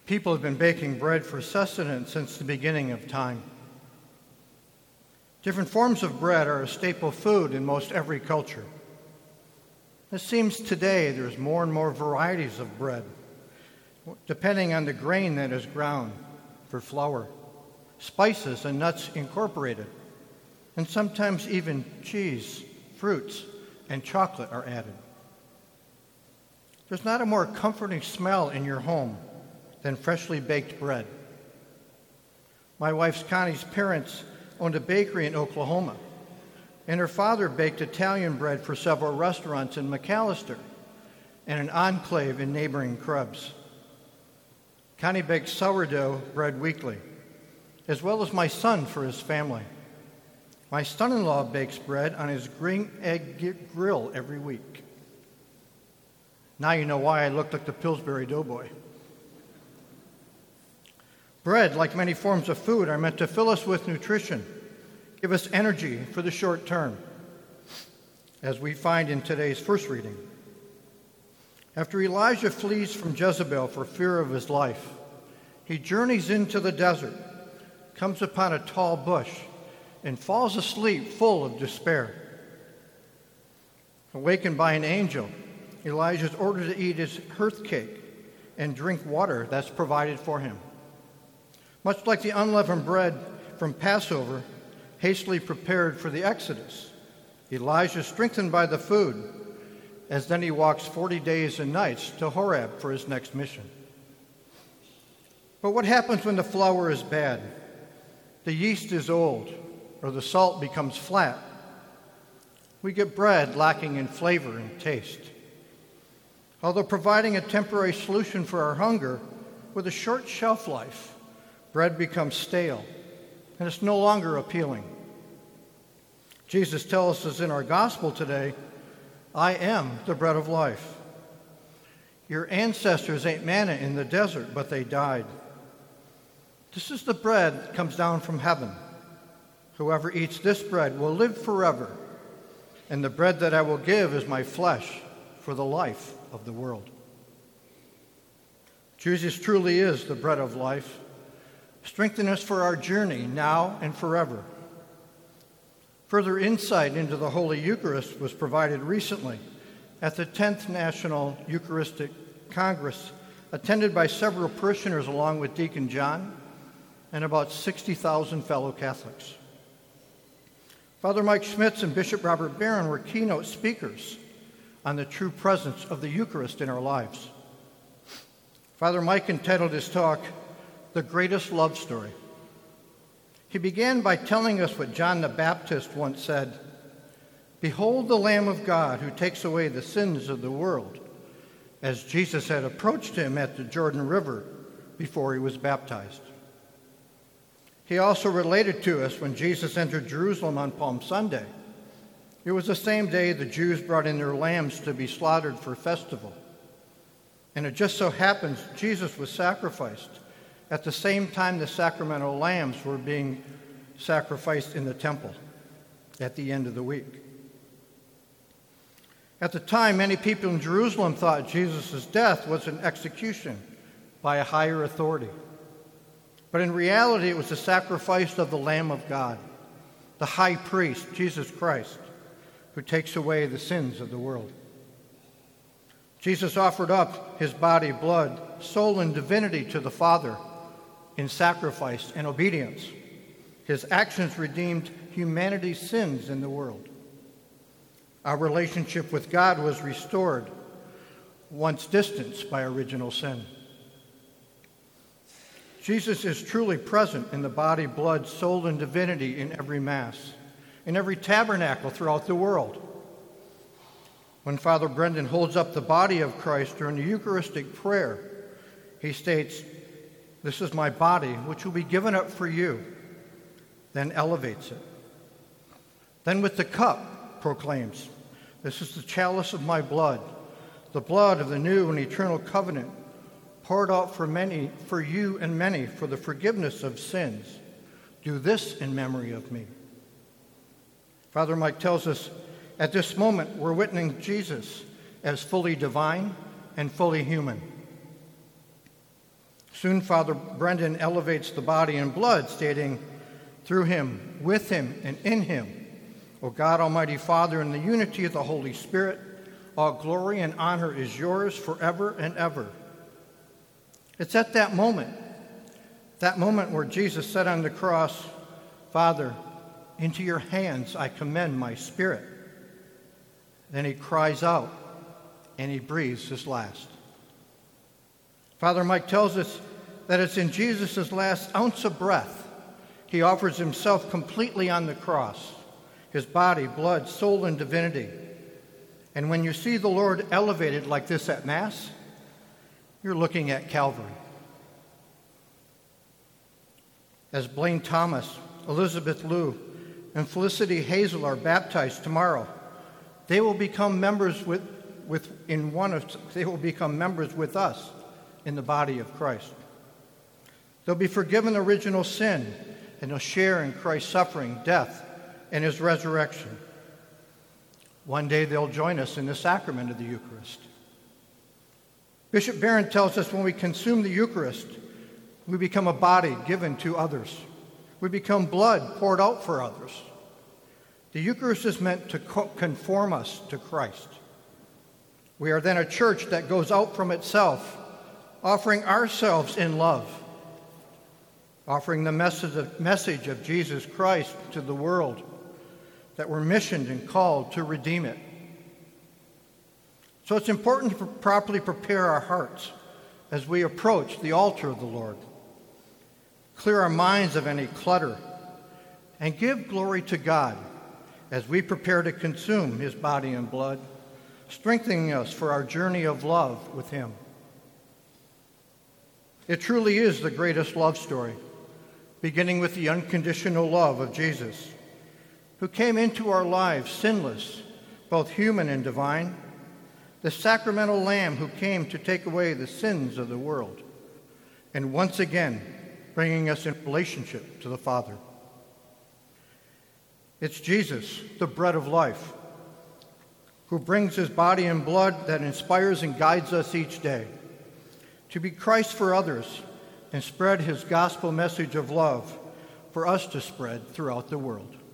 People have been baking bread for sustenance since the beginning of time. Different forms of bread are a staple food in most every culture. It seems today there's more and more varieties of bread, depending on the grain that is ground for flour, spices and nuts incorporated, and sometimes even cheese, fruits, and chocolate are added. There's not a more comforting smell in your home than freshly baked bread. My wife's Connie's parents owned a bakery in Oklahoma, and her father baked Italian bread for several restaurants in McAllister and an enclave in neighboring Krebs. Connie bakes sourdough bread weekly, as well as my son for his family. My son-in-law bakes bread on his green egg grill every week. Now you know why I look like the Pillsbury Doughboy. Bread, like many forms of food, are meant to fill us with nutrition, give us energy for the short term, as we find in today's first reading. After Elijah flees from Jezebel for fear of his life, he journeys into the desert, comes upon a tall bush, and falls asleep full of despair. Awakened by an angel, Elijah is ordered to eat his hearth cake and drink water that's provided for him. Much like the unleavened bread from Passover, hastily prepared for the Exodus, Elijah is strengthened by the food, as then he walks 40 days and nights to Horeb for his next mission. But what happens when the flour is bad, the yeast is old, or the salt becomes flat? We get bread lacking in flavor and taste. Although providing a temporary solution for our hunger, with a short shelf life, bread becomes stale, and it's no longer appealing. Jesus tells us in our gospel today, I am the bread of life. Your ancestors ate manna in the desert, but they died. This is the bread that comes down from heaven. Whoever eats this bread will live forever, and the bread that I will give is my flesh for the life of the world. Jesus truly is the bread of life. Strengthen us for our journey now and forever. Further insight into the Holy Eucharist was provided recently at the 10th National Eucharistic Congress, attended by several parishioners along with Deacon John and about 60,000 fellow Catholics. Father Mike Schmitz and Bishop Robert Barron were keynote speakers on the true presence of the Eucharist in our lives. Father Mike entitled his talk, The Greatest Love Story. He began by telling us what John the Baptist once said, Behold the Lamb of God who takes away the sins of the world, as Jesus had approached him at the Jordan River before he was baptized. He also related to us when Jesus entered Jerusalem on Palm Sunday. It was the same day the Jews brought in their lambs to be slaughtered for festival. And it just so happens Jesus was sacrificed at the same time the sacramental lambs were being sacrificed in the temple at the end of the week. At the time, many people in Jerusalem thought Jesus' death was an execution by a higher authority. But in reality, it was the sacrifice of the Lamb of God, the high priest, Jesus Christ, who takes away the sins of the world. Jesus offered up his body, blood, soul, and divinity to the Father in sacrifice and obedience. His actions redeemed humanity's sins in the world. Our relationship with God was restored, once distanced by original sin. Jesus is truly present in the body, blood, soul, and divinity in every Mass, in every tabernacle throughout the world. When Father Brendan holds up the body of Christ during the Eucharistic prayer, he states, This is my body, which will be given up for you, then elevates it. Then with the cup proclaims, This is the chalice of my blood, the blood of the new and eternal covenant, poured out for many, for you and many, for the forgiveness of sins. Do this in memory of me. Father Mike tells us, at this moment, we're witnessing Jesus as fully divine and fully human. Soon Father Brendan elevates the body and blood, stating, "Through him, with him, and in him, O God, Almighty Father, in the unity of the Holy Spirit, all glory and honor is yours forever and ever." It's at that moment where Jesus said on the cross, "Father, into your hands I commend my spirit." Then he cries out and he breathes his last. Father Mike tells us that it's in Jesus' last ounce of breath he offers himself completely on the cross, his body, blood, soul, and divinity. And when you see the Lord elevated like this at Mass, you're looking at Calvary. As Blaine Thomas, Elizabeth Liu, and Felicity Hazel are baptized tomorrow, they will become members with us in the body of Christ. They'll be forgiven original sin, and they'll share in Christ's suffering, death, and his resurrection. One day they'll join us in the sacrament of the Eucharist. Bishop Barron tells us when we consume the Eucharist, we become a body given to others. We become blood poured out for others. The Eucharist is meant to conform us to Christ. We are then a church that goes out from itself, offering ourselves in love, offering the message of Jesus Christ to the world, that we're missioned and called to redeem it. So it's important to properly prepare our hearts as we approach the altar of the Lord. Clear our minds of any clutter and give glory to God as we prepare to consume his body and blood, strengthening us for our journey of love with him. It truly is the greatest love story, beginning with the unconditional love of Jesus, who came into our lives sinless, both human and divine, the sacramental Lamb who came to take away the sins of the world, and once again bringing us in relationship to the Father. It's Jesus, the bread of life, who brings his body and blood that inspires and guides us each day to be Christ for others and spread his gospel message of love for us to spread throughout the world.